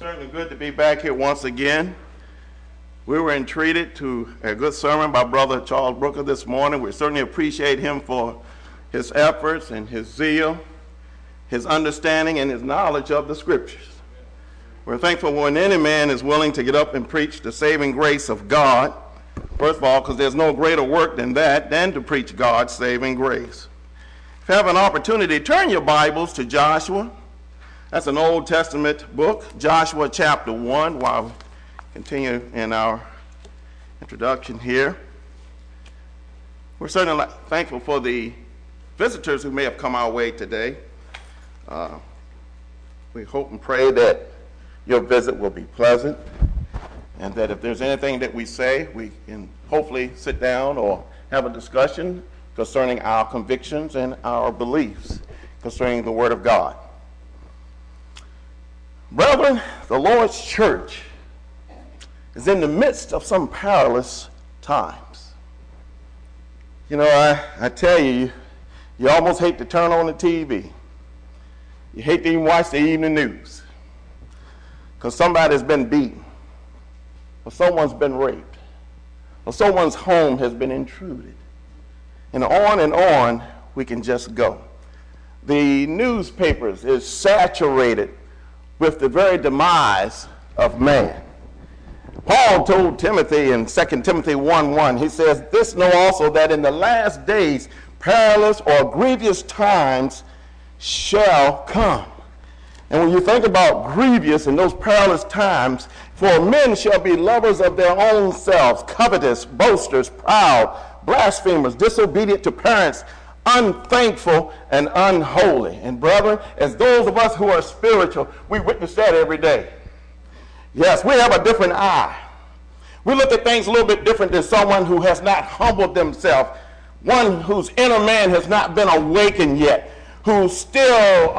Certainly good to be back here once again. We were entreated to a good sermon by Brother Charles Brooker this morning. We certainly appreciate him for his efforts and his zeal, his understanding and his knowledge of the Scriptures. We're thankful when any man is willing to get up and preach the saving grace of God. First of all, because there's no greater work than to preach God's saving grace. If you have an opportunity, turn your Bibles to Joshua. That's an Old Testament book, Joshua chapter 1, while we continue in our introduction here. We're certainly thankful for the visitors who may have come our way today. We hope and pray that your visit will be pleasant, and that if there's anything that we say, we can hopefully sit down or have a discussion concerning our convictions and our beliefs concerning the Word of God. Brethren, the Lord's church is in the midst of some perilous times. You know, I tell you, you almost hate to turn on the TV. You hate to even watch the evening news because somebody's been beaten, or someone's been raped, or someone's home has been intruded. And on we can just go. The newspapers is saturated with the very demise of man. Paul told Timothy in 2 Timothy 1:1, he says, "This know also that in the last days perilous or grievous times shall come." And when you think about grievous and those perilous times, for men shall be lovers of their own selves, covetous, boasters, proud, blasphemers, disobedient to parents, unthankful and unholy. And brethren, as those of us who are spiritual, we witness that every day. Yes, we have a different eye. We look at things a little bit different than someone who has not humbled themselves, one whose inner man has not been awakened yet, who still,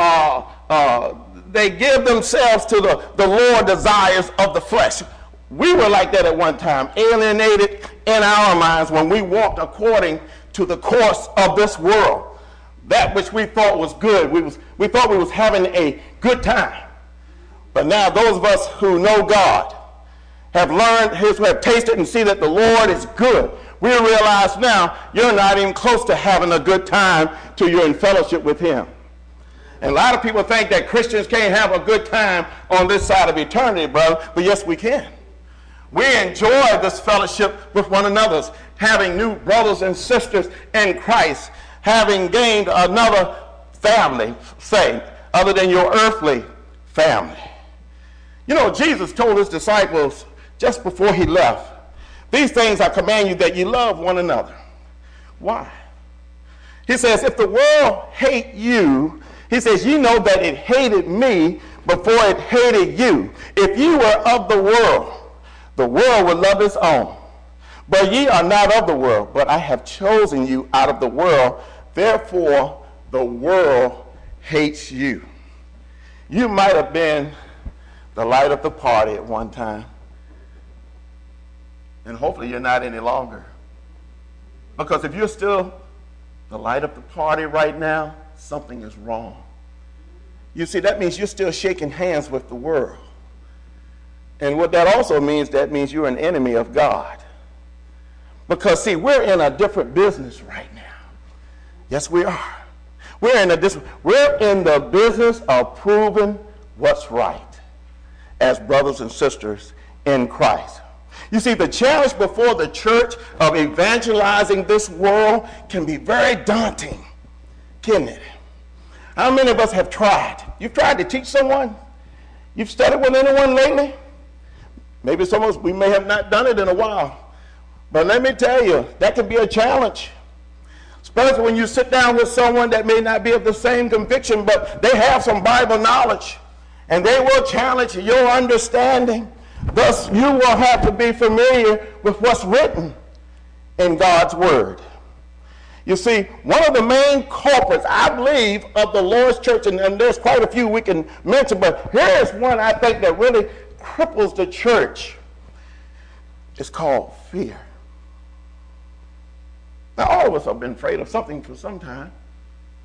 they give themselves to the lower desires of the flesh. We were like that at one time, alienated in our minds when we walked according to the course of this world. That which we thought was good. We thought we was having a good time. But now those of us who know God have learned, have tasted and see that the Lord is good. We realize now you're not even close to having a good time till you're in fellowship with him. And a lot of people think that Christians can't have a good time on this side of eternity, brother. But yes, we can. We enjoy this fellowship with one another, having new brothers and sisters in Christ, having gained another family, say, other than your earthly family. You know, Jesus told his disciples just before he left, "These things I command you, that you love one another." Why? He says, if the world hate you, he says, you know that it hated me before it hated you. If you were of the world would love its own. But ye are not of the world, but I have chosen you out of the world. Therefore, the world hates you. You might have been the light of the party at one time. And hopefully you're not any longer. Because if you're still the light of the party right now, something is wrong. You see, that means you're still shaking hands with the world. And what that also means, that means you're an enemy of God. Because, see, we're in a different business right now. Yes, we are. We're in the business of proving what's right as brothers and sisters in Christ. You see, the challenge before the church of evangelizing this world can be very daunting, can't it? How many of us have tried? You've tried to teach someone? You've studied with anyone lately? Maybe some of us, we may have not done it in a while. But let me tell you, that can be a challenge. Especially when you sit down with someone that may not be of the same conviction, but they have some Bible knowledge. And they will challenge your understanding. Thus, you will have to be familiar with what's written in God's Word. You see, one of the main culprits, I believe, of the Lord's church, and there's quite a few we can mention, but here's one I think that really cripples the church. It's called fear. Now, all of us have been afraid of something for some time.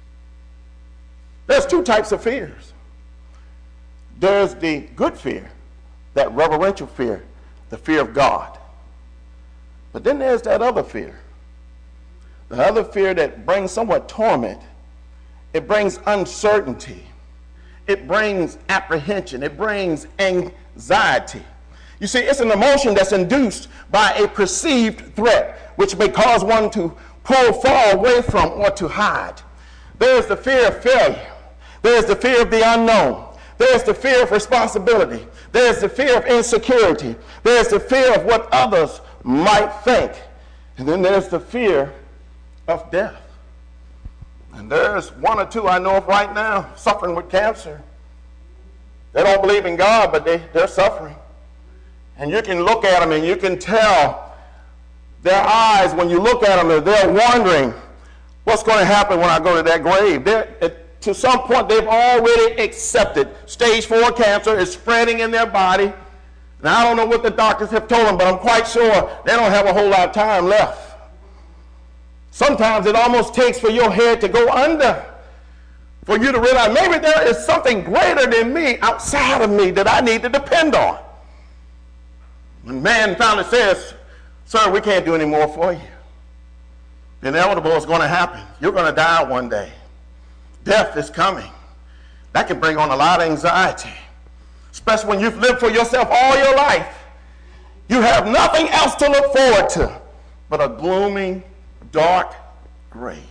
There's two types of fears. There's the good fear, that reverential fear, the fear of God. But then there's that other fear. The other fear that brings somewhat torment. It brings uncertainty. It brings apprehension. It brings anxiety. You see, it's an emotion that's induced by a perceived threat, which may cause one to pull far away from or to hide. There's the fear of failure. There's the fear of the unknown. There's the fear of responsibility. There's the fear of insecurity. There's the fear of what others might think. And then there's the fear of death. And there's one or two I know of right now suffering with cancer. They don't believe in God, but they're suffering. And you can look at them and you can tell their eyes, when you look at them, they're wondering what's going to happen when I go to that grave. To some point, they've already accepted stage 4 cancer is spreading in their body. Now, I don't know what the doctors have told them, but I'm quite sure they don't have a whole lot of time left. Sometimes it almost takes for your head to go under, for you to realize maybe there is something greater than me outside of me that I need to depend on. When man finally says, sir, we can't do any more for you. The inevitable is going to happen. You're going to die one day. Death is coming. That can bring on a lot of anxiety, especially when you've lived for yourself all your life. You have nothing else to look forward to but a gloomy, dark grave.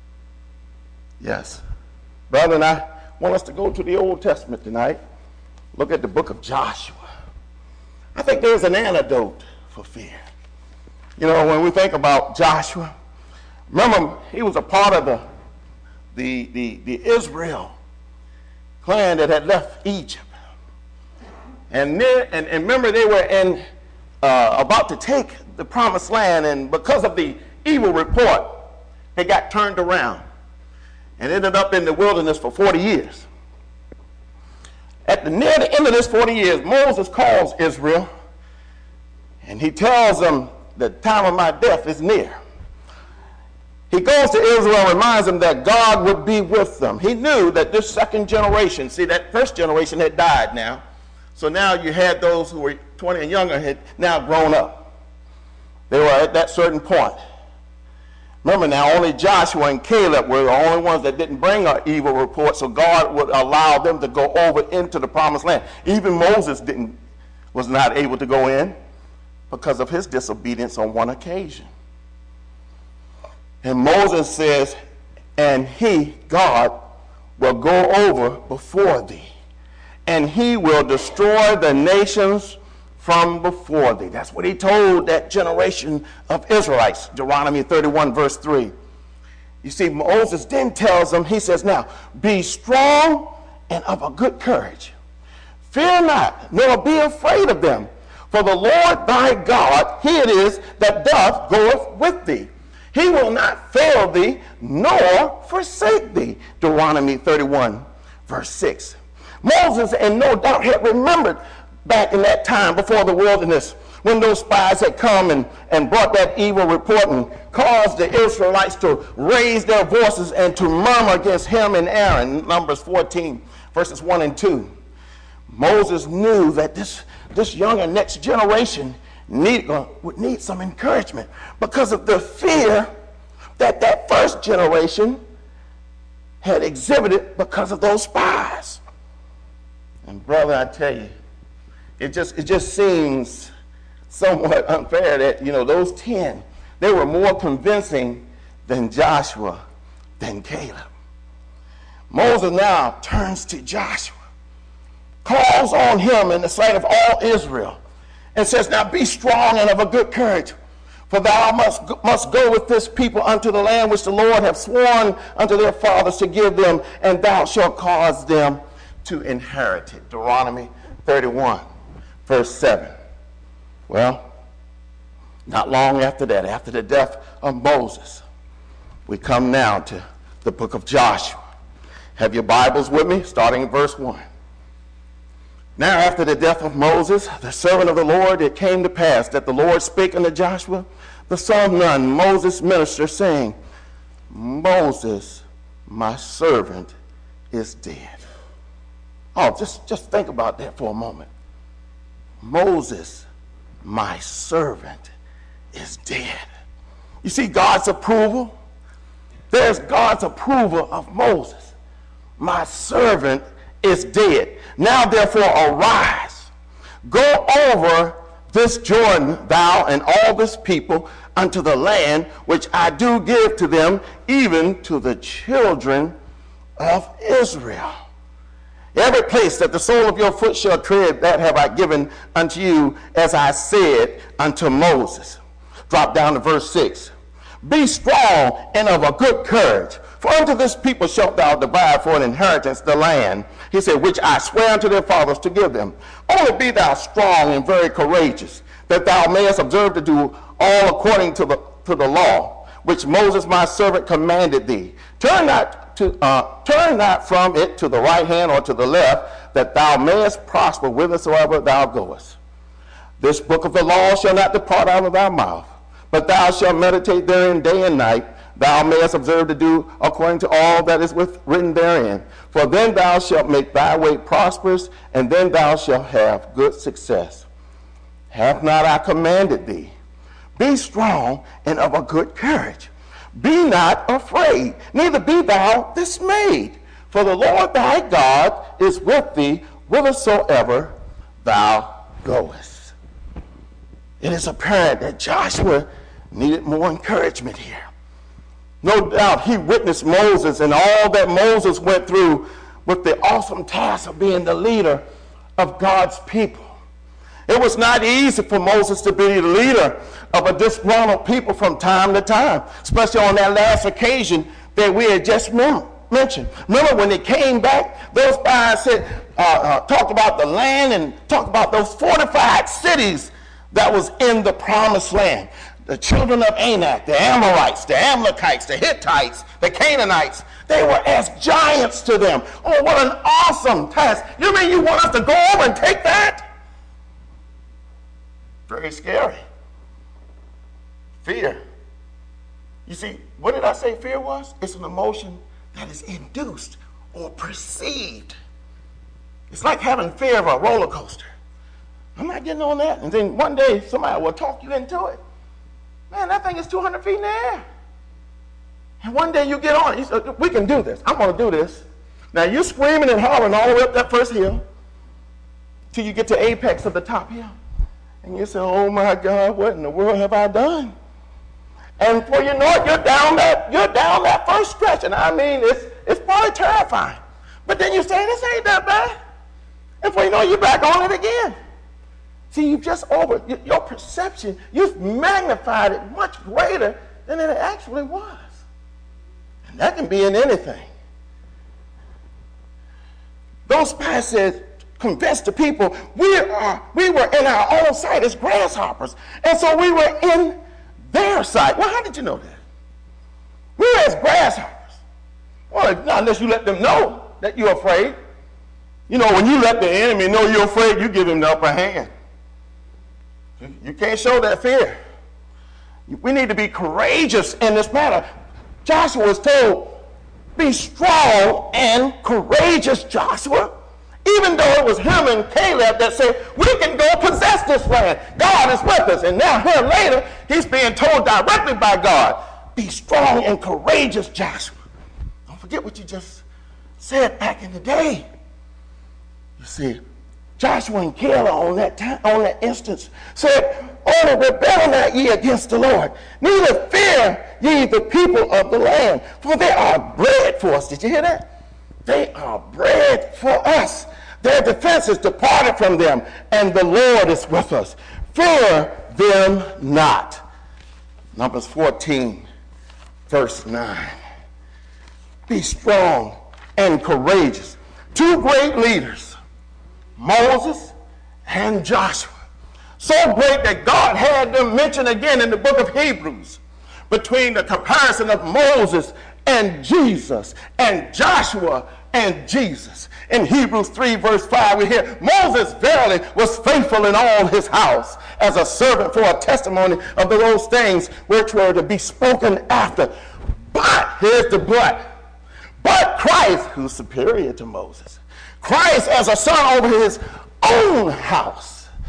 Yes. Brother, and I want us to go to the Old Testament tonight. Look at the book of Joshua. I think there's an antidote for fear. You know, when we think about Joshua, remember, he was a part of the Israel clan that had left Egypt. And remember, they were about to take the promised land, and because of the evil report, they got turned around and ended up in the wilderness for 40 years. Near the end of this 40 years, Moses calls Israel, and he tells them the time of my death is near. He goes to Israel and reminds them that God would be with them. He knew that this second generation, see, that first generation had died now, so now you had those who were 20 and younger had now grown up. They were at that certain point. Remember now, only Joshua and Caleb were the only ones that didn't bring an evil report, so God would allow them to go over into the promised land. Even Moses was not able to go in because of his disobedience on one occasion. And Moses says, and he, God, will go over before thee, and he will destroy the nations from before thee. That's what he told that generation of Israelites, Deuteronomy 31, verse 3. You see, Moses then tells them, he says, now, be strong and of a good courage. Fear not, nor be afraid of them. For the Lord thy God, he it is that doth goeth with thee. He will not fail thee, nor forsake thee. Deuteronomy 31, verse 6. Moses, and no doubt, had remembered back in that time before the wilderness, when those spies had come and brought that evil report and caused the Israelites to raise their voices and to murmur against him and Aaron, Numbers 14, verses 1 and 2. Moses knew that this younger next generation would need some encouragement because of the fear that first generation had exhibited because of those spies. And brother, I tell you, it just seems somewhat unfair that, those 10, they were more convincing than Joshua, than Caleb. Moses now turns to Joshua, calls on him in the sight of all Israel, and says, now be strong and of a good courage, for thou must go with this people unto the land which the Lord hath sworn unto their fathers to give them, and thou shalt cause them to inherit it. Deuteronomy 31, verse 7. Well, not long after that, after the death of Moses, we come now to the book of Joshua. Have your Bibles with me, starting in verse 1. Now after the death of Moses, the servant of the Lord, it came to pass that the Lord spake unto Joshua, the son of Nun, Moses' minister, saying, Moses, my servant, is dead. Oh, just think about that for a moment. Moses, my servant, is dead. You see God's approval? There's God's approval of Moses. My servant is dead. Now therefore arise, go over this Jordan, thou and all this people, unto the land which I do give to them, even to the children of Israel. Every place that the sole of your foot shall tread, that have I given unto you, as I said unto Moses. Drop down to verse 6. Be strong and of a good courage, for unto this people shalt thou divide for an inheritance the land, he said, which I swear unto their fathers to give them. Only be thou strong and very courageous, that thou mayest observe to do all according to the law, which Moses my servant commanded thee. Turn not from it to the right hand or to the left, that thou mayest prosper whithersoever thou goest. This book of the law shall not depart out of thy mouth, but thou shalt meditate therein day and night, thou mayest observe to do according to all that is written therein. For then thou shalt make thy way prosperous, and then thou shalt have good success. Have not I commanded thee? Be strong and of a good courage. Be not afraid, neither be thou dismayed. For the Lord thy God is with thee whithersoever thou goest. It is apparent that Joshua needed more encouragement here. No doubt he witnessed Moses and all that Moses went through with the awesome task of being the leader of God's people. It was not easy for Moses to be the leader of a disgruntled people from time to time, especially on that last occasion that we had just mentioned. Remember when they came back, those guys talked about the land and talked about those fortified cities that was in the promised land. The children of Anak, the Amorites, the Amalekites, the Hittites, the Canaanites, they were as giants to them. Oh, what an awesome task. You mean you want us to go over and take that? Very scary. Fear. You see, what did I say fear was? It's an emotion that is induced or perceived. It's like having fear of a roller coaster. I'm not getting on that. And then one day somebody will talk you into it. Man, that thing is 200 feet in the air. And one day you get on it. You say, we can do this. I'm going to do this. Now you're screaming and hollering all the way up that first hill till you get to apex of the top hill. And you say, oh my God, what in the world have I done? And before you know it, you're down that first stretch. And I mean, it's probably terrifying. But then you say, this ain't that bad. And before you know it, you're back on it again. See, you've just your perception, you've magnified it much greater than it actually was. And that can be in anything. Those guys said, convince the people, we were in our own sight as grasshoppers. And so we were in their sight. Well, how did you know that? We were as grasshoppers. Well, not unless you let them know that you're afraid. You know, when you let the enemy know you're afraid, you give him the upper hand. You can't show that fear. We need to be courageous in this matter. Joshua was told, be strong and courageous, Joshua. Even though it was him and Caleb that said, we can go possess this land. God is with us. And now here later, he's being told directly by God, be strong and courageous, Joshua. Don't forget what you just said back in the day. You see, Joshua and Caleb on that instance said, only rebel not ye against the Lord, neither fear ye the people of the land, for they are bread for us. Did you hear that? They are bread for us. Their defense is departed from them, and the Lord is with us. Fear them not. Numbers 14, verse 9. Be strong and courageous. Two great leaders, Moses and Joshua. So great that God had them mentioned again in the book of Hebrews between the comparison of Moses and Jesus and Joshua and Jesus. In Hebrews 3 verse 5 we hear, Moses verily was faithful in all his house as a servant for a testimony of those things which were to be spoken after. But, here's the but Christ, who's superior to Moses, Christ as a son over his own house,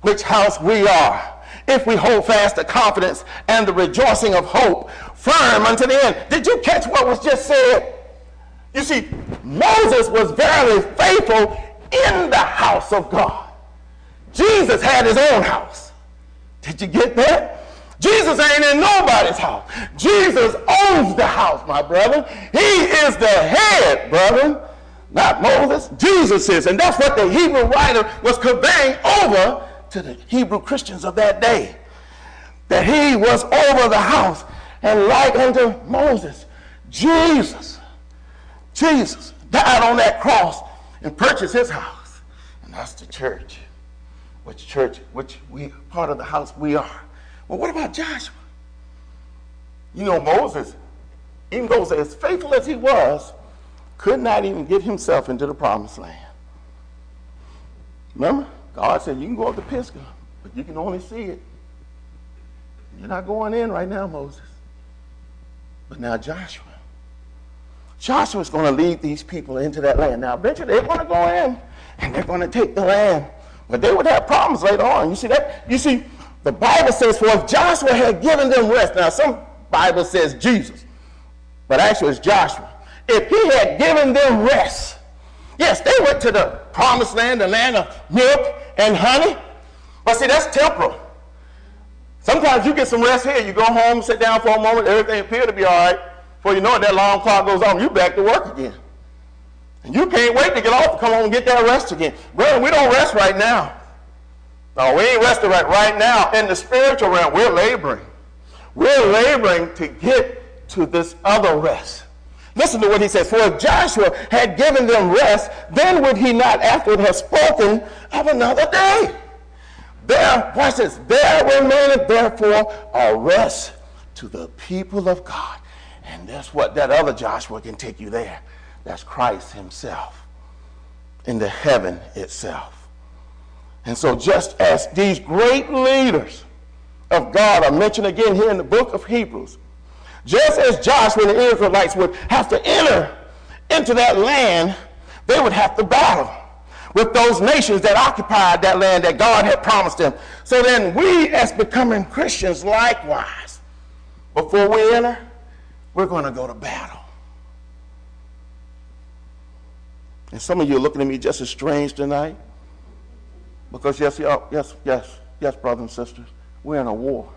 which house we are, if we hold fast the confidence and the rejoicing of hope firm unto the end. Did you catch what was just said? You see, Moses was very faithful in the house of God. Jesus had his own house. Did you get that? Jesus ain't in nobody's house. Jesus owns the house, my brother. He is the head, brother. Not Moses. Jesus is. And that's what the Hebrew writer was conveying over to the Hebrew Christians of that day. That he was over the house. And like unto Moses, Jesus died on that cross and purchased his house. And that's the church. Which we part of the house we are. Well, what about Joshua? You know, Moses, even though as faithful as he was, could not even get himself into the promised land. Remember? God said, you can go up to Pisgah, but you can only see it. You're not going in right now, Moses. But now Joshua's going to lead these people into that land. Now, eventually they're going to go in, and they're going to take the land. But they would have problems later on. You see that? You see, the Bible says, for if Joshua had given them rest. Now, some Bible says Jesus, but actually it's Joshua. If he had given them rest, yes, they went to the promised land, the land of milk and honey. But see, that's temporal. Sometimes you get some rest here. You go home, sit down for a moment, everything appears to be all right. Before you know it, that long clock goes on, you're back to work again. And you can't wait to get off to come home and get that rest again. Brother, we don't rest right now. No, we ain't resting right now. In the spiritual realm, we're laboring. We're laboring to get to this other rest. Listen to what he says. For if Joshua had given them rest, then would he not afterward have spoken of another day? Watch this. There remaineth therefore a rest to the people of God. And that's what that other Joshua can take you there. That's Christ himself in the heaven itself. And so just as these great leaders of God are mentioned again here in the book of Hebrews, just as Joshua and the Israelites would have to enter into that land, they would have to battle with those nations that occupied that land that God had promised them. So then we, as becoming Christians likewise, before we enter, we're going to go to battle. And some of you are looking at me just as strange tonight. Because yes, brothers and sisters, we're in a war.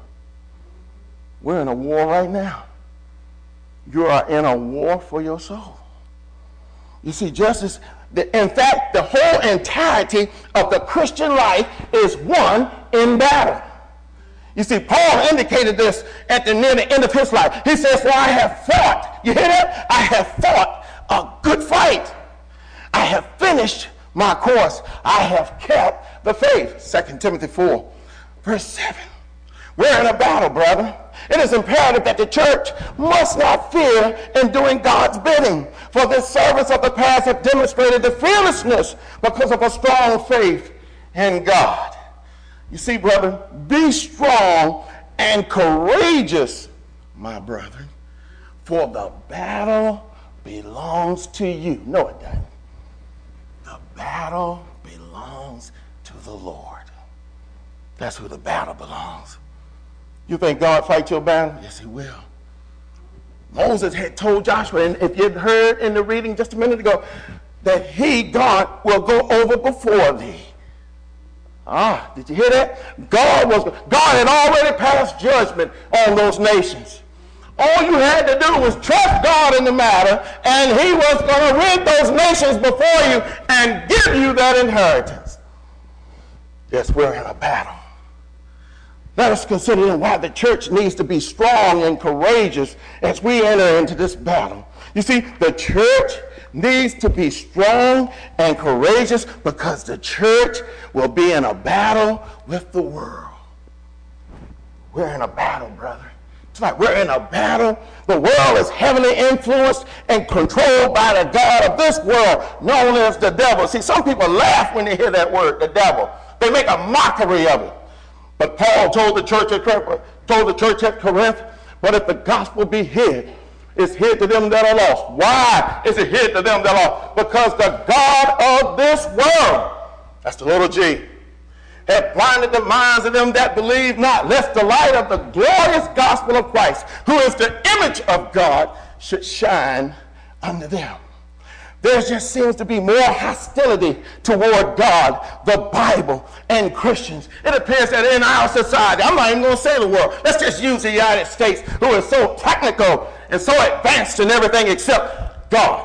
We're in a war right now. You are in a war for your soul. You see, in fact, the whole entirety of the Christian life is won in battle. You see, Paul indicated this near the end of his life. He says, for I have fought. You hear that? I have fought a good fight. I have finished my course. I have kept the faith. 2 Timothy 4, verse 7. We're in a battle, brother. It is imperative that the church must not fear in doing God's bidding. For the servants of the past have demonstrated the fearlessness because of a strong faith in God. You see, brother, be strong and courageous, my brethren, for the battle belongs to you. No, it doesn't. The battle belongs to the Lord. That's who the battle belongs. You think God fight your battle? Yes, he will. Moses had told Joshua, and if you heard in the reading just a minute ago, that God, will go over before thee. Did you hear that? God had already passed judgment on those nations. All you had to do was trust God in the matter, and he was going to rid those nations before you and give you that inheritance. Yes, we're in a battle. Let us consider why the church needs to be strong and courageous as we enter into this battle. You see, the church needs to be strong and courageous because the church will be in a battle with the world. We're in a battle, brother. It's like we're in a battle. The world is heavily influenced and controlled by the god of this world, known as the devil. See, some people laugh when they hear that word, the devil. They make a mockery of it. But Paul told the church at Corinth, but if the gospel be hid, it's hid to them that are lost. Why is it hid to them that are lost? Because the god of this world, that's the little g, have blinded the minds of them that believe not, lest the light of the glorious gospel of Christ, who is the image of God, should shine unto them. There just seems to be more hostility toward God, the Bible, and Christians. It appears that in our society, I'm not even going to say the world, let's just use the United States, who is so technical and so advanced in everything except God.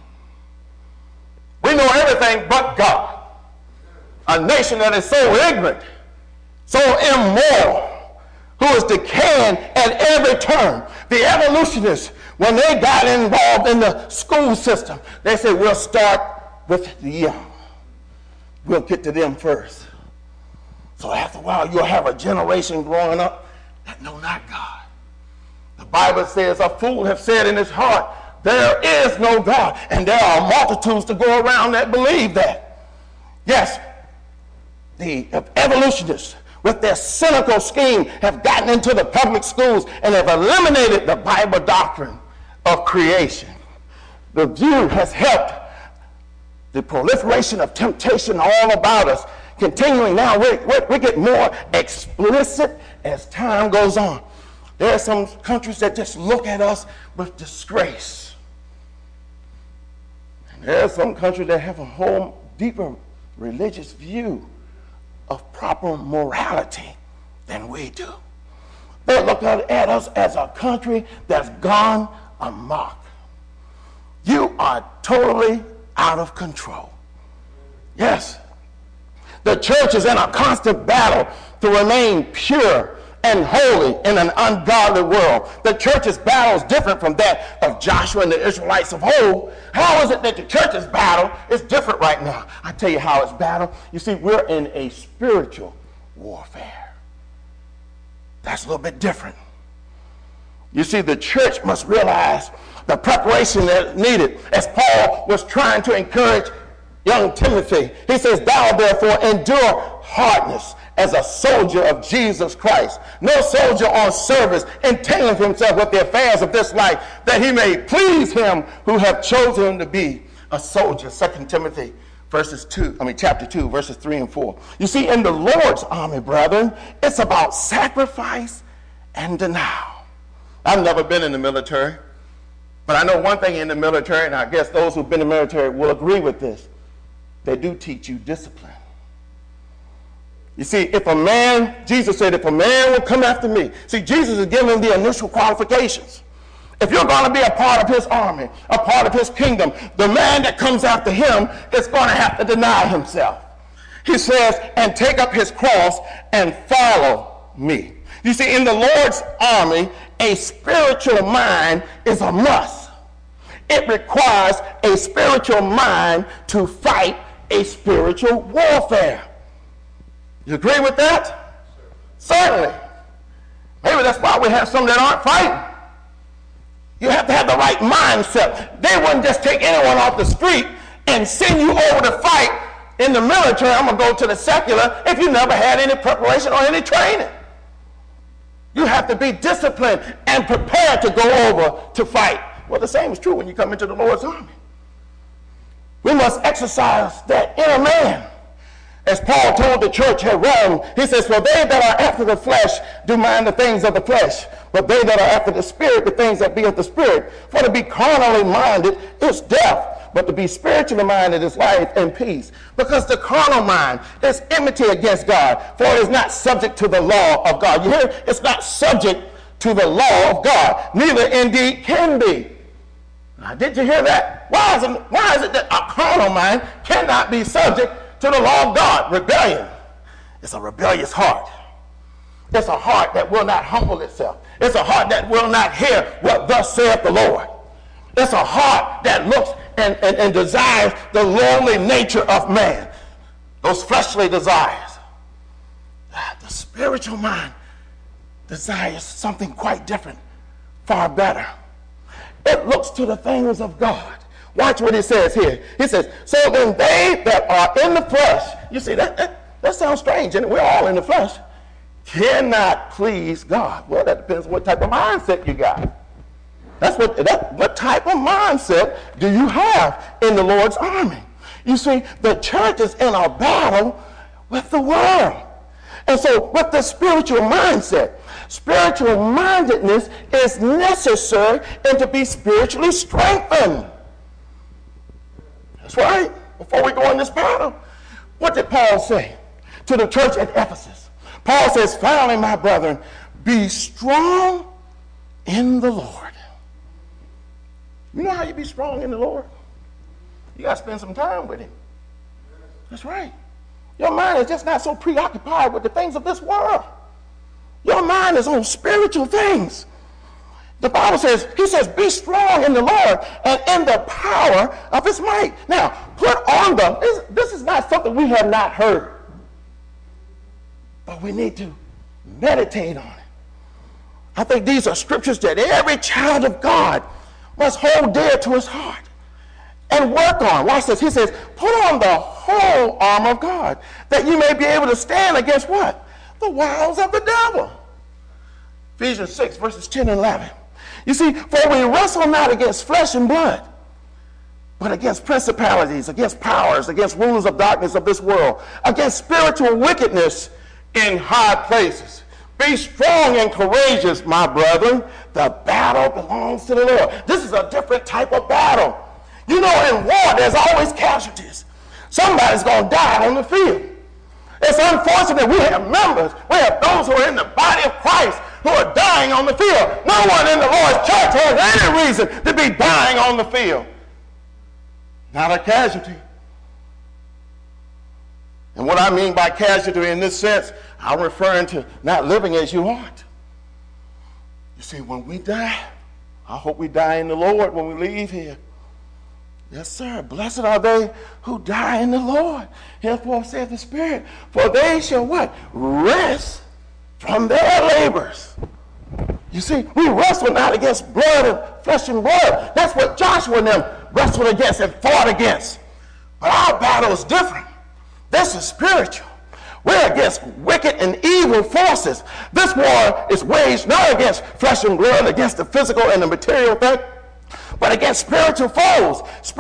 We know everything but God. A nation that is so ignorant, so immoral, who is decaying at every turn. The evolutionists, when they got involved in the school system, they said, we'll start with the young. We'll get to them first. So after a while, you'll have a generation growing up that know not God. The Bible says, a fool have said in his heart, there is no God. And there are multitudes to go around that believe that. Yes, the evolutionists, with their cynical scheme, have gotten into the public schools and have eliminated the Bible doctrine of creation. The view has helped the proliferation of temptation all about us. Continuing now, we get more explicit as time goes on. There are some countries that just look at us with disgrace. And there are some countries that have a whole deeper religious view of proper morality than we do. They look at us as a country that's gone amok. You are totally out of control. Yes. The church is in a constant battle to remain pure and holy in an ungodly world. The church's battle is different from that of Joshua and the Israelites of old. How is it that the church's battle is different right now? I tell you how it's battle. You see, we're in a spiritual warfare. That's a little bit different. You see, the church must realize the preparation that is needed. As Paul was trying to encourage young Timothy, he says, thou therefore endure hardness as a soldier of Jesus Christ. No soldier on service entangling himself with the affairs of this life, that he may please him who have chosen him to be a soldier. 2 Timothy chapter 2, verses 3 and 4. You see, in the Lord's army, brethren, it's about sacrifice and denial. I've never been in the military, but I know one thing in the military, and I guess those who've been in the military will agree with this. They do teach you discipline. You see, Jesus said, if a man will come after me. See, Jesus is giving the initial qualifications. If you're going to be a part of his army, a part of his kingdom, the man that comes after him is going to have to deny himself. He says, and take up his cross and follow me. You see, in the Lord's army, a spiritual mind is a must. It requires a spiritual mind to fight a spiritual warfare. You agree with that? Certainly. Maybe that's why we have some that aren't fighting. You have to have the right mindset. They wouldn't just take anyone off the street and send you over to fight in the military. I'm going to go to the secular if you never had any preparation or any training. You have to be disciplined and prepared to go over to fight. Well, the same is true when you come into the Lord's army. We must exercise that inner man. As Paul told the church at Rome, he says, for they that are after the flesh do mind the things of the flesh, but they that are after the spirit, the things that be of the spirit. For to be carnally minded is death, but to be spiritually minded is life and peace. Because the carnal mind is enmity against God, for it is not subject to the law of God. You hear? It's not subject to the law of God, neither indeed can be. Now, did you hear that? Why is it that a carnal mind cannot be subject to the law of God? Rebellion. It's a rebellious heart. It's a heart that will not humble itself. It's a heart that will not hear what thus saith the Lord. It's a heart that looks and desires the lowly nature of man, those fleshly desires. The spiritual mind desires something quite different, far better. It looks to the things of God. Watch what he says here. He says, so then they that are in the flesh, you see, that sounds strange, and we're all in the flesh, cannot please God. Well, that depends on what type of mindset you got. What type of mindset do you have in the Lord's army? You see, the church is in a battle with the world. And so with the spiritual mindset, spiritual mindedness is necessary and to be spiritually strengthened. That's right. Before we go in this battle, what did Paul say to the church at Ephesus? Paul says, finally, my brethren, be strong in the Lord. You know how you be strong in the Lord? You got to spend some time with him. That's right. Your mind is just not so preoccupied with the things of this world. Your mind is on spiritual things. The Bible says, he says, be strong in the Lord and in the power of his might. Now, put on this is not something we have not heard. But we need to meditate on it. I think these are scriptures that every child of God must hold dear to his heart and work on. Watch this. He says, put on the whole armor of God, that you may be able to stand against what? The wiles of the devil. Ephesians 6, verses 10 and 11. You see, for we wrestle not against flesh and blood, but against principalities, against powers, against rulers of darkness of this world, against spiritual wickedness in high places. Be strong and courageous, my brethren. The battle belongs to the Lord. This is a different type of battle. You know, in war, there's always casualties. Somebody's going to die on the field. It's unfortunate we have members, we have those who are in the body of Christ who are dying on the field. No one in the Lord's church has any reason to be dying on the field. Not a casualty. And what I mean by casualty in this sense, I'm referring to not living as you ought. You see, when we die, I hope we die in the Lord when we leave here. Yes, sir. Blessed are they who die in the Lord. Henceforth saith the Spirit, for they shall what? Rest from their labors. You see, we wrestle not against blood and flesh and blood. That's what Joshua and them wrestled against and fought against. But our battle is different. This is spiritual. We're against wicked and evil forces. This war is waged not against flesh and blood, against the physical and the material thing, but against spiritual foes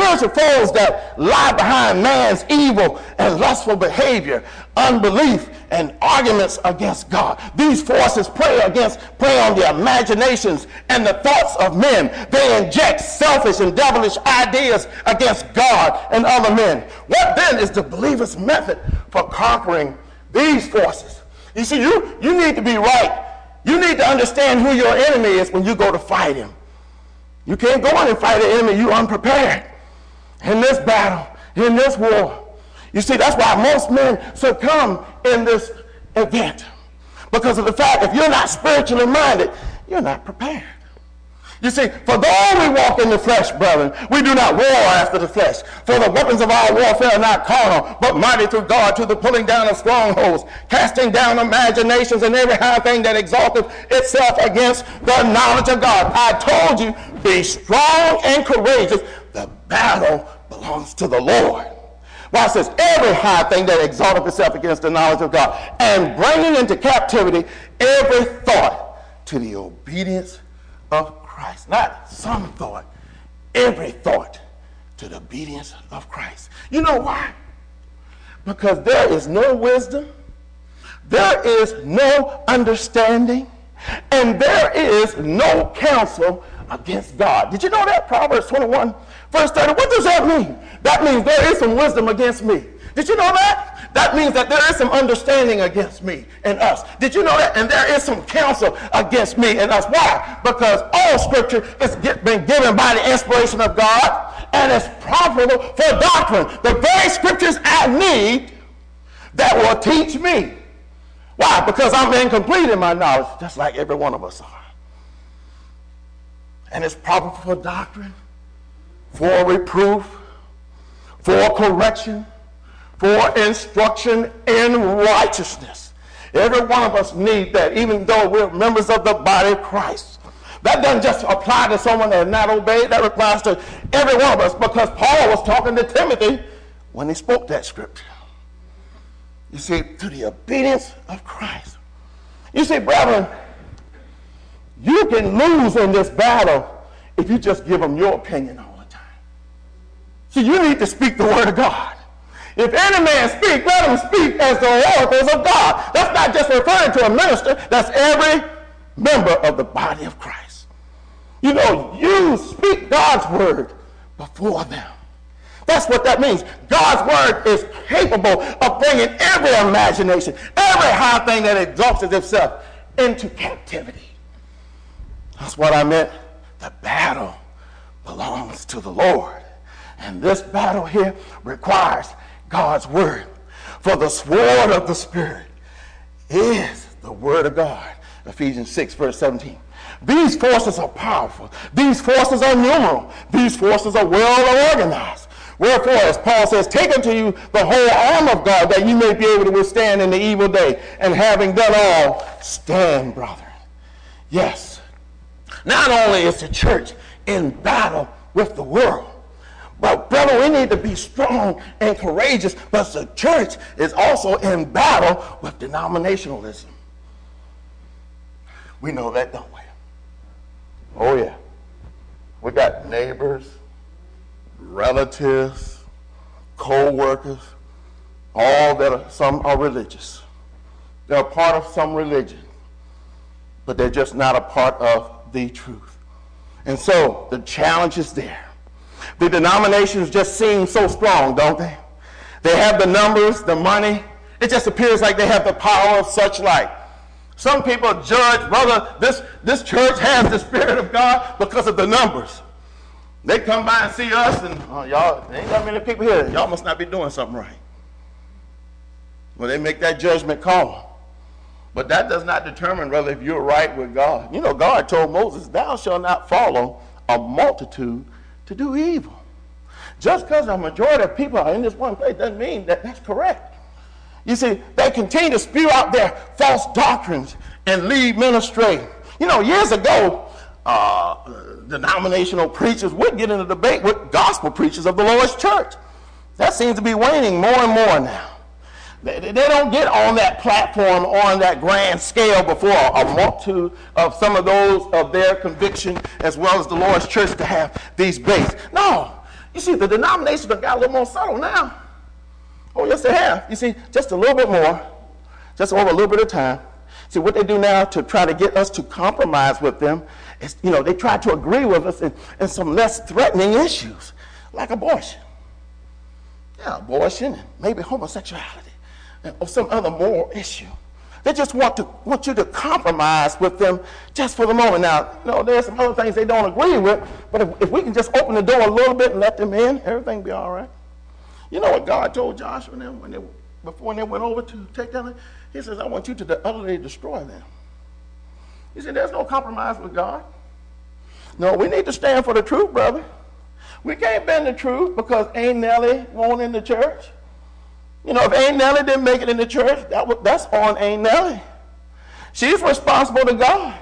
that lie behind man's evil and lustful behavior, unbelief, and arguments against God. These forces prey on the imaginations and the thoughts of men. They inject selfish and devilish ideas against God and other men. What then is the believer's method for conquering these forces? You see, you need to be right. You need to understand who your enemy is when you go to fight him. You can't go in and fight an enemy you unprepared. In this battle, in this war. You see, that's why most men succumb in this event. Because of the fact, if you're not spiritually minded, you're not prepared. You see, for though we walk in the flesh, brethren, we do not war after the flesh. For the weapons of our warfare are not carnal, but mighty through God to the pulling down of strongholds, casting down imaginations and every high thing that exalteth itself against the knowledge of God. I told you, be strong and courageous. The battle belongs to the Lord. Watch this. Every high thing that exalteth itself against the knowledge of God, and bringing into captivity every thought to the obedience of Christ. Not some thought, every thought to the obedience of Christ. You know why? Because there is no wisdom, there is no understanding, and there is no counsel against God. Did you know that? Proverbs 21, verse 30. What does that mean? That means there is some wisdom against me. Did you know that? That means that there is some understanding against me and us. Did you know that? And there is some counsel against me and us. Why? Because all scripture has been given by the inspiration of God and is profitable for doctrine. The very scriptures I need that will teach me. Why? Because I'm incomplete in my knowledge, just like every one of us are. And it's profitable for doctrine, for reproof, for correction, for instruction in righteousness. Every one of us need that, even though we're members of the body of Christ. That doesn't just apply to someone that has not obeyed. That applies to every one of us, because Paul was talking to Timothy when he spoke that scripture. You see, to the obedience of Christ. You see, brethren, you can lose in this battle if you just give them your opinion all the time. So you need to speak the word of God. If any man speak, let him speak as the oracles of God. That's not just referring to a minister. That's every member of the body of Christ. You know, you speak God's word before them. That's what that means. God's word is capable of bringing every imagination, every high thing that exalts itself into captivity. That's what I meant. The battle belongs to the Lord. And this battle here requires God's word. For the sword of the Spirit is the word of God. Ephesians 6, verse 17. These forces are powerful. These forces are numerous. These forces are well organized. Wherefore, as Paul says, take unto you the whole arm of God, that you may be able to withstand in the evil day. And having done all, stand, brethren. Yes. Not only is the church in battle with the world, but brother, we need to be strong and courageous. But the church is also in battle with denominationalism. We know that, don't we? Oh yeah. We got neighbors, relatives, co-workers, all that are, some are religious. They're a part of some religion, but they're just not a part of the truth. And so the challenge is there. The denominations just seem so strong, don't they? They have the numbers, the money. It just appears like they have the power of such like. Some people judge, brother, this church has the Spirit of God because of the numbers. They come by and see us, and y'all, there ain't that many people here. Y'all must not be doing something right. Well, they make that judgment call. But that does not determine whether if you're right with God. You know, God told Moses, thou shalt not follow a multitude to do evil. Just because a majority of people are in this one place doesn't mean that that's correct. You see, they continue to spew out their false doctrines and lead men astray. You know, years ago, denominational preachers would get in a debate with gospel preachers of the Lord's church. That seems to be waning more and more now. They don't get on that platform on that grand scale before a multitude of some of those of their conviction as well as the Lord's church to have these debates. No. You see, the denominations have got a little more subtle now. Oh, yes, they have. You see, just a little bit more, just over a little bit of time. See, what they do now to try to get us to compromise with them is, you know, they try to agree with us in some less threatening issues, like abortion. Yeah, abortion and maybe homosexuality or some other moral issue. They just want you to compromise with them just for the moment. Now, you know, there's some other things they don't agree with, but if we can just open the door a little bit and let them in, everything will be all right. You know what God told Joshua and them before they went over to take down? He says, I want you to utterly destroy them. He said, there's no compromise with God. No, we need to stand for the truth, brother. We can't bend the truth because Aunt Nellie won't in the church. You know, if Aunt Nellie didn't make it in the church, that's on Aunt Nellie. She's responsible to God.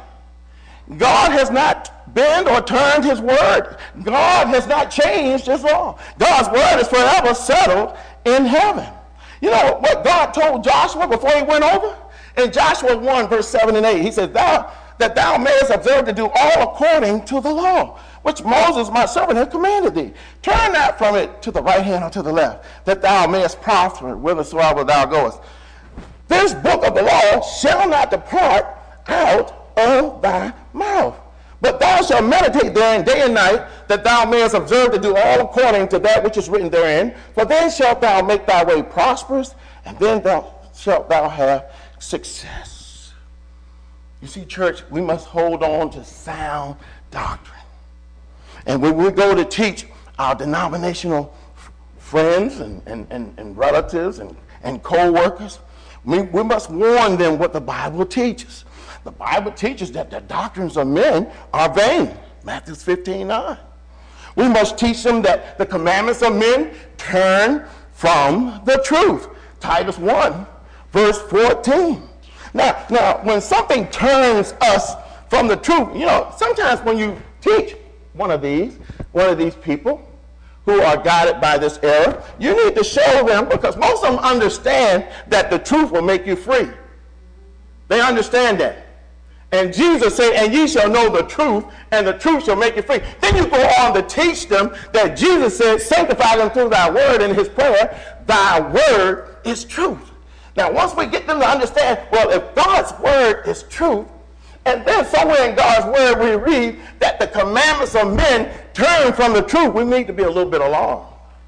God has not bent or turned his word. God has not changed his law. God's word is forever settled in heaven. You know what God told Joshua before he went over? In Joshua 1, verse 7 and 8, he said, that thou mayest observe to do all according to the law, which Moses, my servant, hath commanded thee. Turn not from it to the right hand or to the left, that thou mayest prosper whithersoever thou goest. This book of the law shall not depart out of thy mouth, but thou shalt meditate therein day and night, that thou mayest observe to do all according to that which is written therein. For then shalt thou make thy way prosperous, and then shalt thou have success. You see, church, we must hold on to sound doctrine. And when we go to teach our denominational friends and relatives and co-workers, we must warn them what the Bible teaches. The Bible teaches that the doctrines of men are vain. Matthew 15:9. We must teach them that the commandments of men turn from the truth. Titus 1, verse 14. Now, when something turns us from the truth, you know, sometimes when you teach one of these people who are guided by this error, you need to show them, because most of them understand that the truth will make you free. They understand that. And Jesus said, and ye shall know the truth, and the truth shall make you free. Then you go on to teach them that Jesus said, sanctify them through thy word in his prayer. Thy word is truth. Now, once we get them to understand, well, if God's word is truth, and then somewhere in God's word we read that the commandments of men turn from the truth, we need to be a little bit alarmed.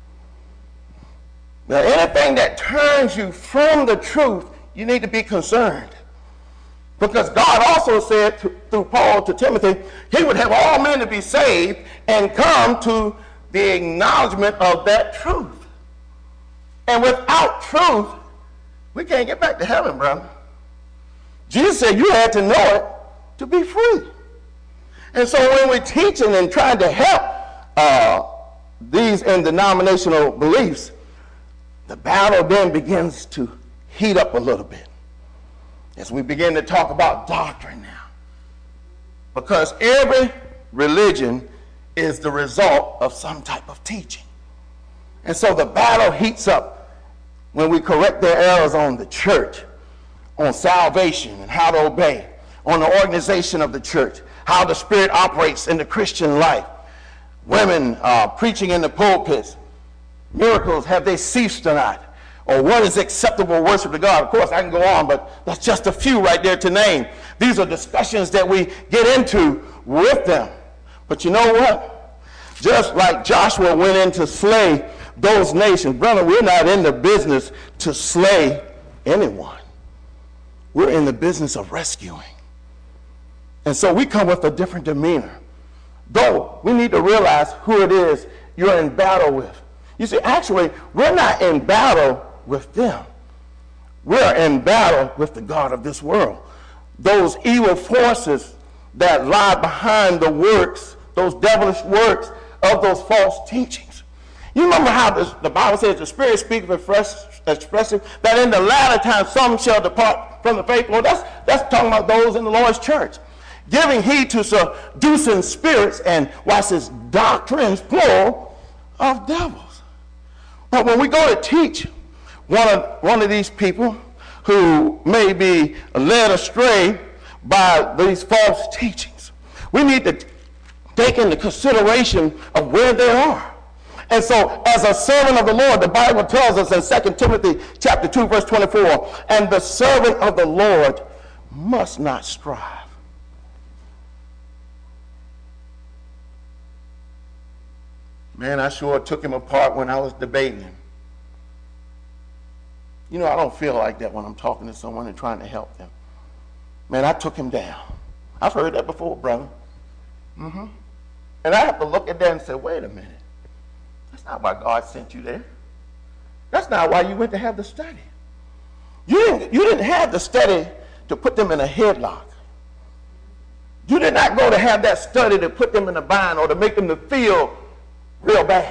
Now, anything that turns you from the truth, you need to be concerned. Because God also said through Paul to Timothy, he would have all men to be saved and come to the acknowledgement of that truth. And without truth, we can't get back to heaven, brother. Jesus said you had to know it to be free. And so when we're teaching and trying to help these in denominational beliefs, the battle then begins to heat up a little bit as we begin to talk about doctrine now. Because every religion is the result of some type of teaching. And so the battle heats up when we correct their errors on the church, on salvation and how to obey, on the organization of the church, how the Spirit operates in the Christian life. Women preaching in the pulpits, miracles, have they ceased or not? Or what is acceptable worship to God? Of course, I can go on, but that's just a few right there to name. These are discussions that we get into with them. But you know what? Just like Joshua went in to slay those nations, brother, we're not in the business to slay anyone. We're in the business of rescuing. And so we come with a different demeanor. Though we need to realize who it is you're in battle with. You see, actually, we're not in battle with them. We're in battle with the God of this world. Those evil forces that lie behind the works, those devilish works of those false teachings. You remember how the Bible says the Spirit speaketh expressive, that in the latter time some shall depart from the faith. Well, that's talking about those in the Lord's church. Giving heed to seducing spirits and, watch this, doctrines, plural, of devils. But when we go to teach one of these people who may be led astray by these false teachings, we need to take into consideration of where they are. And so, as a servant of the Lord, the Bible tells us in 2 Timothy chapter 2, verse 24, and the servant of the Lord must not strive. Man, I sure took him apart when I was debating him. You know, I don't feel like that when I'm talking to someone and trying to help them. Man, I took him down. I've heard that before, brother. And I have to look at that and say, wait a minute. That's not why God sent you there. That's not why you went to have the study. You didn't have the study to put them in a headlock. You did not go to have that study to put them in a bind or to make them to feel real bad.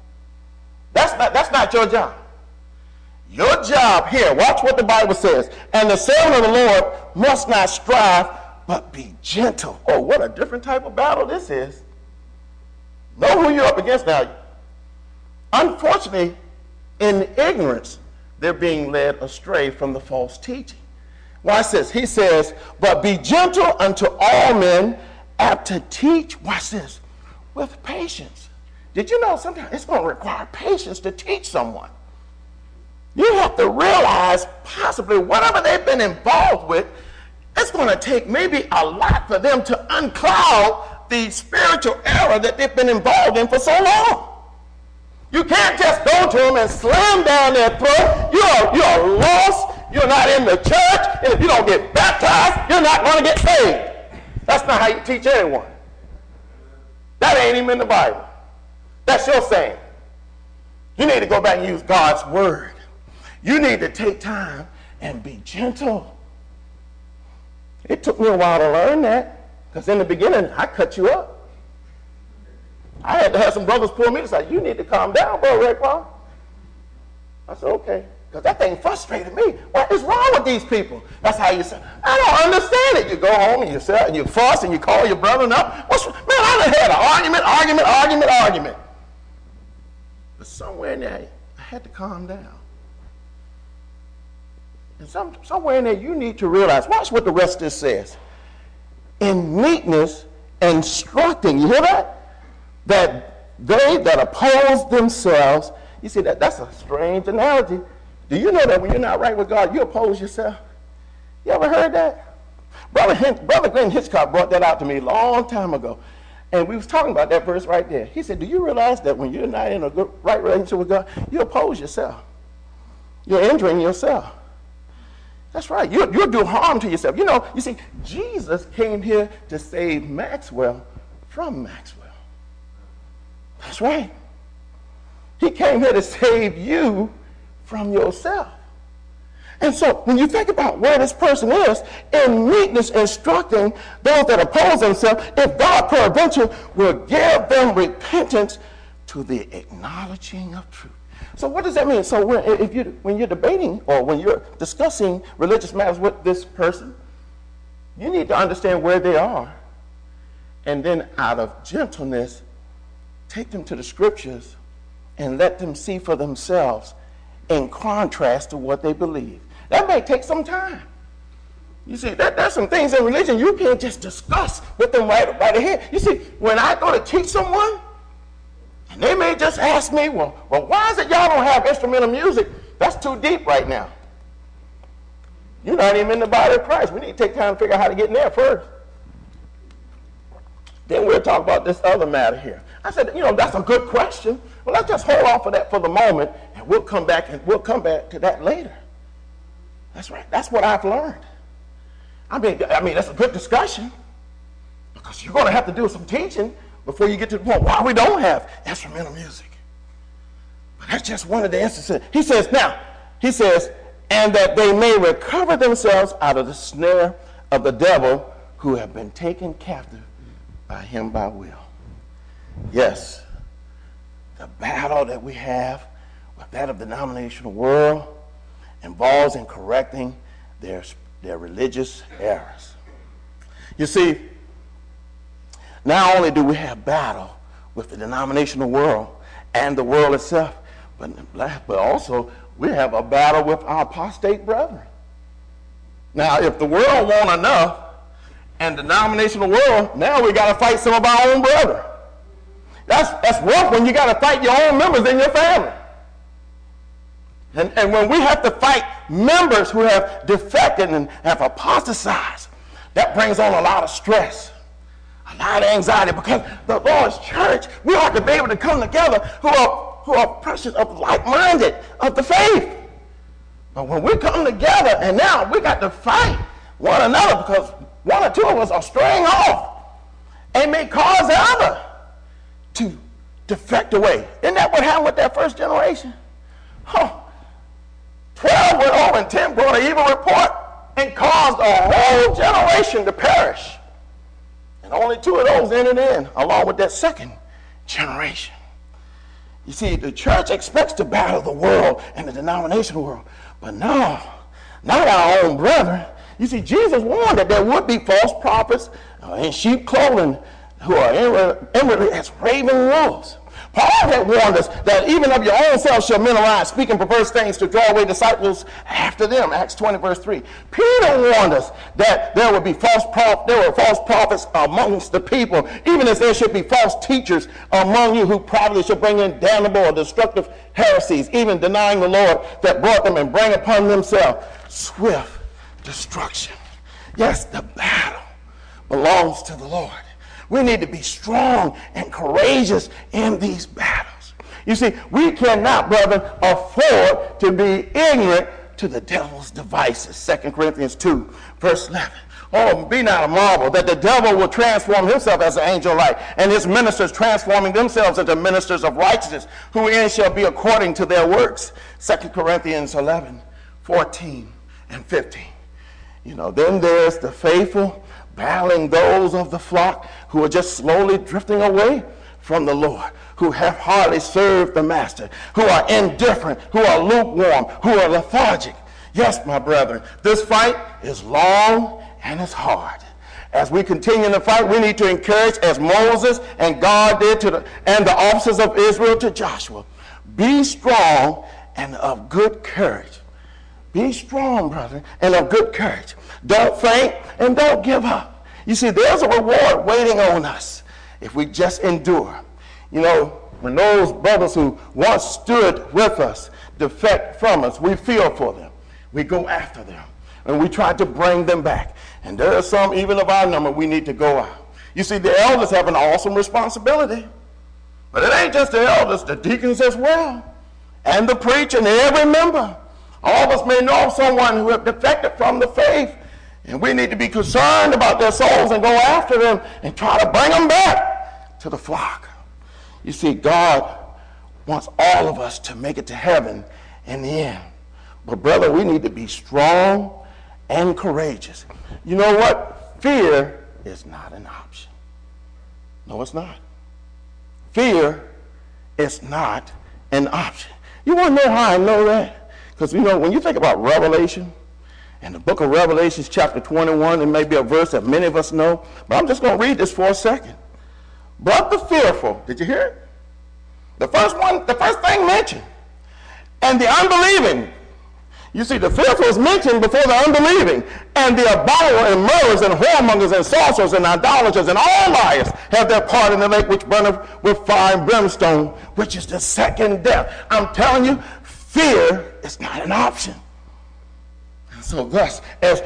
That's not your job. Your job here, watch what the Bible says. And the servant of the Lord must not strive, but be gentle. Oh, what a different type of battle this is. Know who you're up against now. Unfortunately, in ignorance, they're being led astray from the false teaching. Watch this. He says, but be gentle unto all men, apt to teach, watch this, with patience. Did you know sometimes it's going to require patience to teach someone? You have to realize possibly whatever they've been involved with, it's going to take maybe a lot for them to uncloud the spiritual error that they've been involved in for so long. You can't just go to them and slam down their throat. You're lost. You're not in the church. And if you don't get baptized, you're not going to get saved. That's not how you teach anyone. That ain't even in the Bible. That's your saying. You need to go back and use God's word. You need to take time and be gentle. It took me a while to learn that, because in the beginning, I cut you up. I had to have some brothers pull me and say, you need to calm down, Brother Raekwon. I said, okay, because that thing frustrated me. What is wrong with these people? That's how you say, I don't understand it. You go home and you sit and you fuss and you call your brother up. Man, I done had an argument. But somewhere in there, I had to calm down. And somewhere in there, you need to realize, watch what the rest of this says. in meekness, instructing, you hear that? That they that oppose themselves, you see, that's a strange analogy. Do you know that when you're not right with God, you oppose yourself? You ever heard that? Brother Glenn Hitchcock brought that out to me a long time ago. And we was talking about that verse right there. He said, do you realize that when you're not in a good, right relationship with God, you oppose yourself? You're injuring yourself. That's right. You'll do harm to yourself. You know, you see, Jesus came here to save Maxwell from Maxwell. That's right. He came here to save you from yourself. And so when you think about where this person is, in meekness instructing those that oppose themselves, if God peradventure will give them repentance to the acknowledging of truth. So what does that mean? So when you're debating or when you're discussing religious matters with this person, you need to understand where they are. And then out of gentleness, take them to the scriptures and let them see for themselves in contrast to what they believe. That may take some time. You see, there's some things in religion you can't just discuss with them right ahead. You see, when I go to teach someone, and they may just ask me, well, why is it y'all don't have instrumental music? That's too deep right now. You're not even in the body of Christ. We need to take time to figure out how to get in there first. Then we'll talk about this other matter here. I said, that's a good question. Well, let's just hold off for that for the moment, and we'll come back to that later. That's right. That's what I've learned. I mean, that's a good discussion because you're going to have to do some teaching before you get to the point why we don't have instrumental music. But that's just one of the instances. He says, and that they may recover themselves out of the snare of the devil who have been taken captive by him by will. Yes, the battle that we have with that of the denominational world involves in correcting their religious errors. You see, not only do we have battle with the denominational world and the world itself, but also we have a battle with our apostate brethren. Now, if the world won't enough and the denominational world, now we got to fight some of our own brethren. That's rough when you got to fight your own members in your family. And when we have to fight members who have defected and have apostatized, that brings on a lot of stress, a lot of anxiety, because the Lord's church, we ought to be able to come together who are precious of like-minded of the faith. But when we come together and now we got to fight one another because one or two of us are straying off and may cause the other to defect away. Isn't that what happened with that first generation? 12 went over and 10 brought an evil report and caused a whole generation to perish. And only 2 of those entered in, along with that second generation. You see, the church expects to battle the world and the denominational world. But no, not our own brethren. You see, Jesus warned that there would be false prophets in sheep clothing who are inwardly as raven wolves. Paul had warned us that even of your own selves shall men arise, speaking perverse things to draw away disciples after them. Acts 20, verse 3. Peter warned us that there were false prophets amongst the people, even as there should be false teachers among you who probably shall bring in damnable or destructive heresies, even denying the Lord that brought them and bring upon themselves swift destruction. Yes, the battle belongs to the Lord. We need to be strong and courageous in these battles. You see, we cannot, brethren, afford to be ignorant to the devil's devices. 2 Corinthians 2, verse 11. Oh, be not a marvel that the devil will transform himself as an angel of light, and his ministers transforming themselves into ministers of righteousness, who in shall be according to their works. 2 Corinthians 11, 14, and 15. Then there's the faithful battling those of the flock who are just slowly drifting away from the Lord, who have hardly served the master, who are indifferent, who are lukewarm, who are lethargic. Yes, my brethren, this fight is long and it's hard. As we continue to fight, we need to encourage, as Moses and God did and the officers of Israel to Joshua, be strong and of good courage. Be strong, brother, and of good courage. Don't faint and don't give up. You see, there's a reward waiting on us if we just endure. You know, when those brothers who once stood with us defect from us, we feel for them. We go after them, and we try to bring them back. And there are some, even of our number, we need to go out. You see, the elders have an awesome responsibility. But it ain't just the elders, the deacons as well, and the preacher and every member. All of us may know of someone who have defected from the faith, and we need to be concerned about their souls and go after them and try to bring them back to the flock. You see, God wants all of us to make it to heaven in the end. But brother, we need to be strong and courageous. You know what? Fear is not an option. No, it's not. Fear is not an option. You want to know how I know that? Because, you know, when you think about Revelation, and the book of Revelation, chapter 21, it may be a verse that many of us know, but I'm just going to read this for a second. But the fearful, did you hear it? The first thing mentioned. And the unbelieving. You see, the fearful is mentioned before the unbelieving. And the abominable and murderers and whoremongers and sorcerers and idolaters and all liars have their part in the lake which burneth with fire and brimstone, which is the second death. I'm telling you, fear is not an option. And so thus, as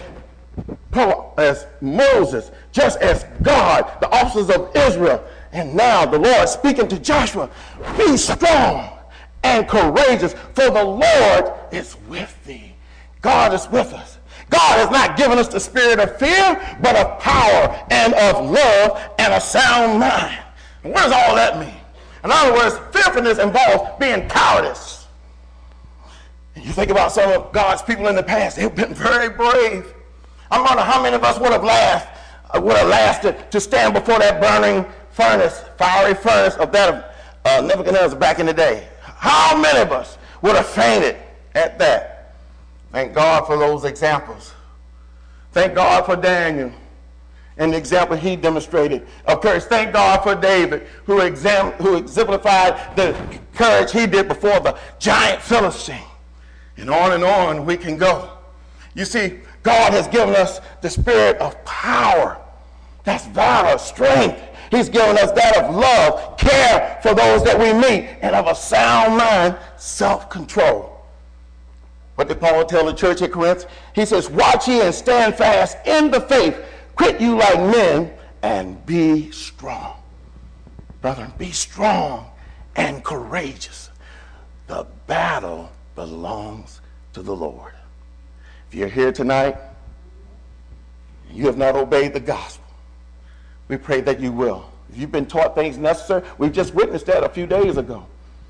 Moses, just as God, the officers of Israel, and now the Lord speaking to Joshua, be strong and courageous, for the Lord is with thee. God is with us. God has not given us the spirit of fear, but of power and of love and a sound mind. And what does all that mean? In other words, fearfulness involves being cowardice. And you think about some of God's people in the past, they've been very brave. I wonder how many of us would have lasted to stand before that burning furnace, fiery furnace of that of Nebuchadnezzar back in the day. How many of us would have fainted at that? Thank God for those examples. Thank God for Daniel and the example he demonstrated of courage. Thank God for David, who exemplified the courage he did before the giant Philistine. And on we can go. You see, God has given us the spirit of power. That's valor, strength. He's given us that of love, care for those that we meet, and of a sound mind, self-control. What did Paul tell the church at Corinth? He says, watch ye and stand fast in the faith. Quit you like men and be strong. Brethren, be strong and courageous. The battle belongs to the Lord. If you're here tonight, and you have not obeyed the gospel, we pray that you will. If you've been taught things necessary, we've just witnessed that a few days ago.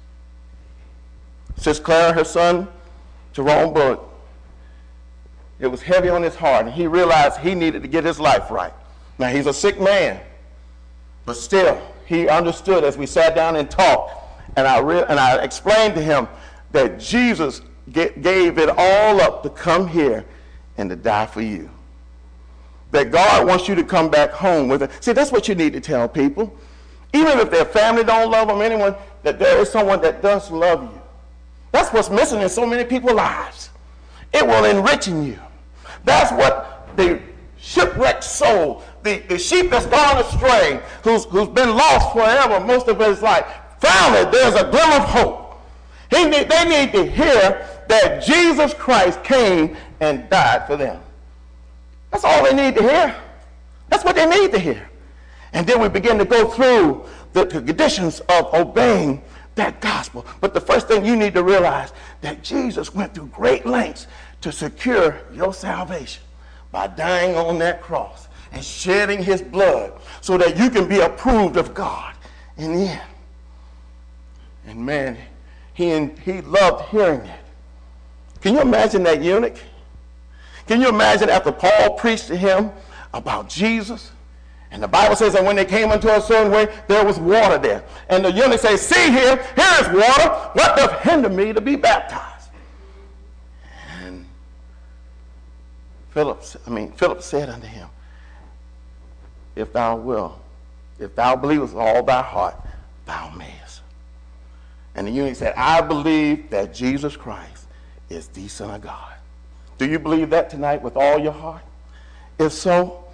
Sis Clara, her son, Jerome Bullock, it was heavy on his heart, and he realized he needed to get his life right. Now, he's a sick man, but still, he understood as we sat down and talked, and I explained to him that Jesus gave it all up to come here and to die for you. That God wants you to come back home with it. See, that's what you need to tell people. Even if their family don't love them, anyone, that there is someone that does love you. That's what's missing in so many people's lives. It will enrich you. That's what the shipwrecked soul, the sheep that's gone astray, who's been lost forever most of his life, found it. There's a glimmer of hope. They need to hear that Jesus Christ came and died for them. That's all they need to hear. That's what they need to hear. And then we begin to go through the conditions of obeying that gospel. But the first thing you need to realize that Jesus went through great lengths to secure your salvation by dying on that cross and shedding his blood so that you can be approved of God in the end. And man, he loved hearing that. Can you imagine that eunuch? Can you imagine after Paul preached to him about Jesus? And the Bible says that when they came into a certain way, there was water there. And the eunuch says, see here is water. What doth hinder me to be baptized? And Philip said unto him, if thou believest with all thy heart, thou mayest. And the eunuch said, I believe that Jesus Christ is the Son of God. Do you believe that tonight with all your heart? If so,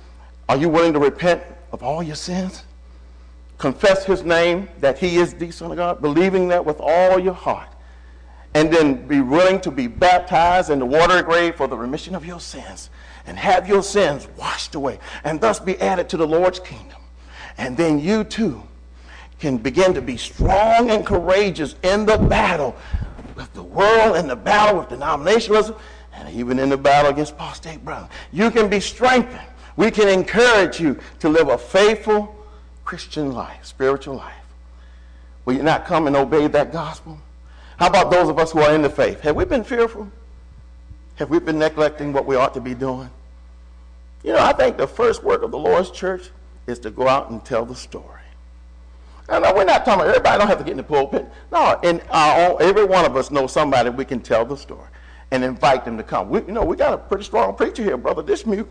Are you willing to repent of all your sins? Confess his name, that he is the Son of God, believing that with all your heart. And then be willing to be baptized in the watery grave for the remission of your sins. And have your sins washed away. And thus be added to the Lord's kingdom. And then you too can begin to be strong and courageous in the battle with the world, in the battle with denominationalism, and even in the battle against apostate brothers. You can be strengthened. We can encourage you to live a faithful Christian life, spiritual life. Will you not come and obey that gospel? How about those of us who are in the faith? Have we been fearful? Have we been neglecting what we ought to be doing? You know, I think the first work of the Lord's church is to go out and tell the story. And we're not talking about everybody don't have to get in the pulpit. No, every one of us knows somebody we can tell the story and invite them to come. We got a pretty strong preacher here, Brother Dismute.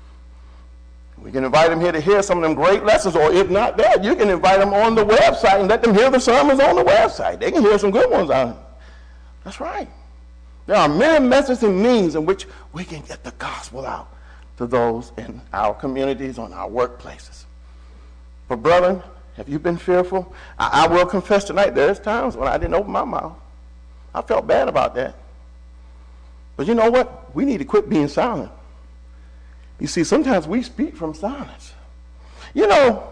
We can invite them here to hear some of them great lessons, or if not that, you can invite them on the website and let them hear the sermons on the website. They can hear some good ones on it. That's right. There are many methods and means in which we can get the gospel out to those in our communities, on our workplaces. But brethren, have you been fearful? I will confess tonight, there's times when I didn't open my mouth. I felt bad about that. But you know what? We need to quit being silent. You see, sometimes we speak from silence. You know,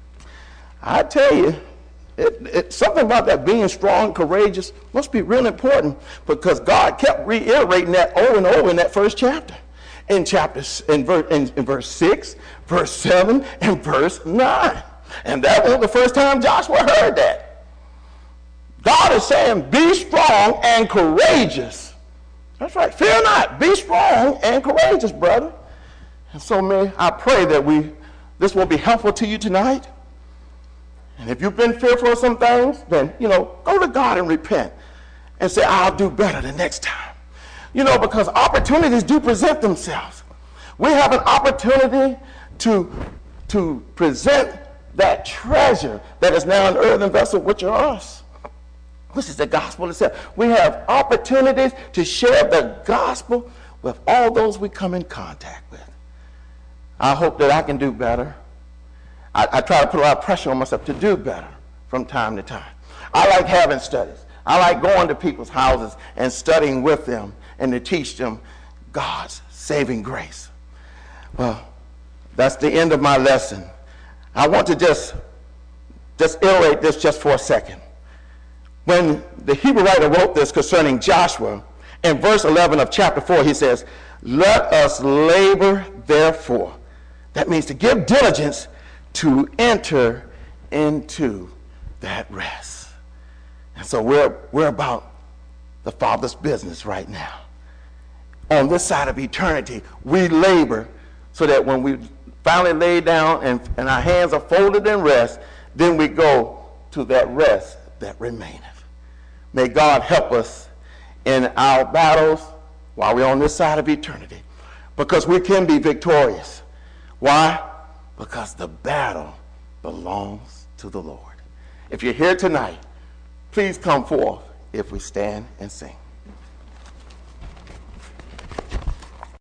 I tell you, something about that being strong, courageous, must be real important, because God kept reiterating that over and over in that first chapter. In verse 6, verse 7, and verse 9. And that wasn't the first time Joshua heard that. God is saying, be strong and courageous. That's right. Fear not. Be strong and courageous, brother. And so, I pray that this will be helpful to you tonight. And if you've been fearful of some things, then, go to God and repent and say, I'll do better the next time. Because opportunities do present themselves. We have an opportunity to present that treasure that is now an earthen vessel, which are us. This is the gospel itself. We have opportunities to share the gospel with all those we come in contact with. I hope that I can do better. I try to put a lot of pressure on myself to do better from time to time. I like having studies. I like going to people's houses and studying with them and to teach them God's saving grace. Well, that's the end of my lesson. I want to just iterate this just for a second. When the Hebrew writer wrote this concerning Joshua, in verse 11 of chapter 4, he says, let us labor therefore. That means to give diligence to enter into that rest. And so we're about the Father's business right now. On this side of eternity, we labor so that when we finally lay down and our hands are folded in rest, then we go to that rest that remaineth. May God help us in our battles while we're on this side of eternity, because we can be victorious. Why? Because the battle belongs to the Lord. If you're here tonight, please come forth if we stand and sing.